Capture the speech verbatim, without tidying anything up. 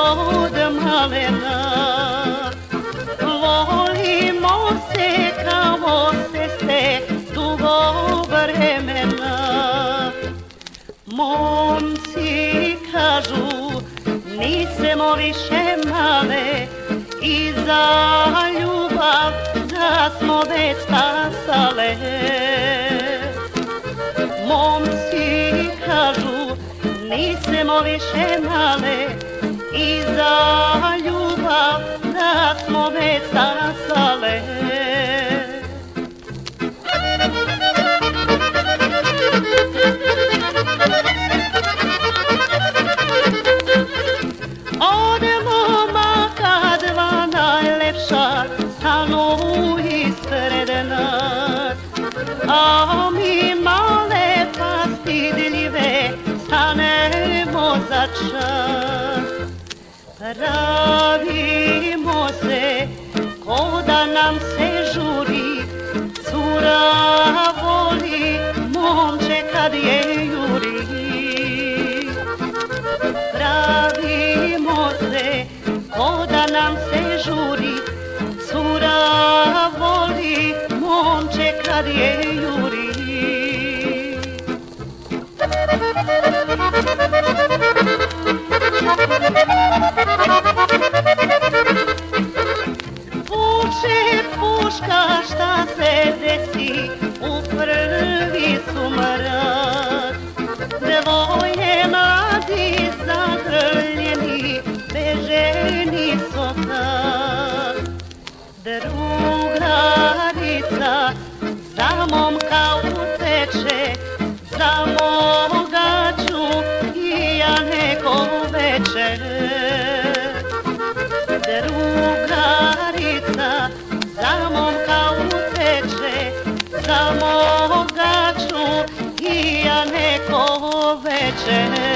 od malena. Volimo se kao sestre dugo vremena. Momci kažu nismo više male i za ljubav da smo već stasale. Momci kažu nismo više male i za ljubav da smo već stasale. Od momaka dva najlepša stanu ispred nas, a mi male pa stidljive stanemo za čas. Pravimo se ko da nam se žuri, cura voli momče kad je juri. Pravimo se ko da nam se žuri, cura voli momče kad je juri. Puše puška šta se desi u prvi sumrak, dvoje mladi zagrljeni beženi su tak. Drugarica za momka uteče, za moga ću i ja neko veče. Drugarica za momka uteče, za moga ću i ja neko veče.